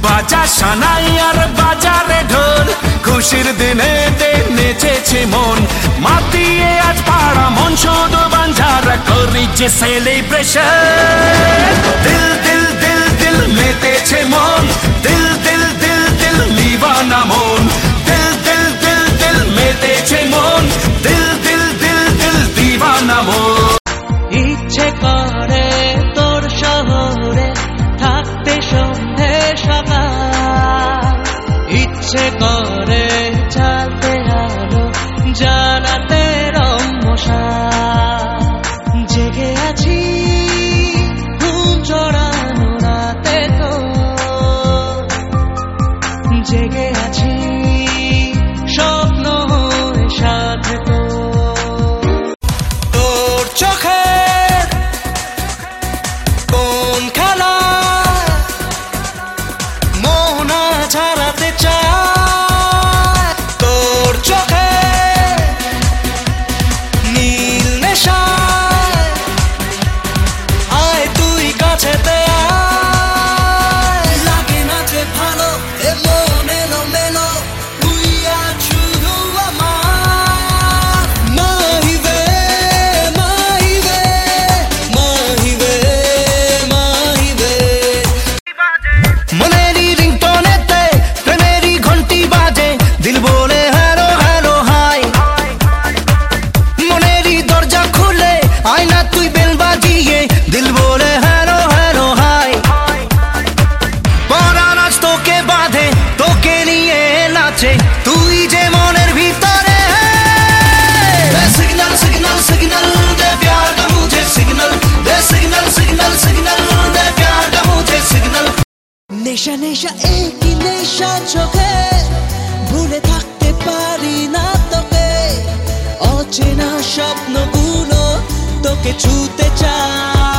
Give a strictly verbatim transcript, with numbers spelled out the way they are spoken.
বাজা সানাই আর বাজারে ঢোল, খুশির দিনে নেচেছে মন, মাতিয়ে আজ পাড়া মন শুধু বাঞ্ঝারা করি যে সেলিব্রেশন। দিল দিল দিল দিল মেতেছে মন, দিল দিল দিল দিল লিবানা মন, দিল দিল দিল দিল মেতেছে মন, দিল দিল দিল দিল দিবানা মন। ইচ্ছে করে তোর শহরে থাকতে সন্ধে সকাল, ইচ্ছে করে চালতে আলো জানাতে রম্যসা, জেগে আছি ঘুম জড়ানো রাতে তো, জেগে আছি স্বপ্ন সাথে তো। তোর চোখে কোন খেলা মোহনা ছাড়াতে চায়, তোর চোখে নীল নেশায় আয় তুই কাছেতে আয়। লাগে না যে ভালো এ মন এলো মেলো, তুই আজ শুধু আমার। মাহিবে মাহিবে মাহিবে মাহিবে, মনেরই রিংটোনেতে প্রেমেরই ঘন্টি বাজে, দিল বলে হ্যালো হ্যালো হাই, মনেরই দরজা খুলে আয়না তুই বেল বাজিয়ে, দিল বলে হ্যালো হ্যালো হাই। পরাণ আজ তোকে বাঁধে তোকে নিয়ে নাচে, তুই যে মনের ভিতরে। সিগন্যাল সিগন্যাল সিগন্যাল দে প্যার কা মুঝে সিগন্যাল দে, সিগন্যাল সিগন্যাল সিগন্যাল দে প্যার কা মুঝে সিগন্যাল। নেশা নেশা একই নেশা চোখে, ভুলে থাকতে পারি না তোকে, অচেনা স্বপ্নগুলো তোকে ছুতে চায়।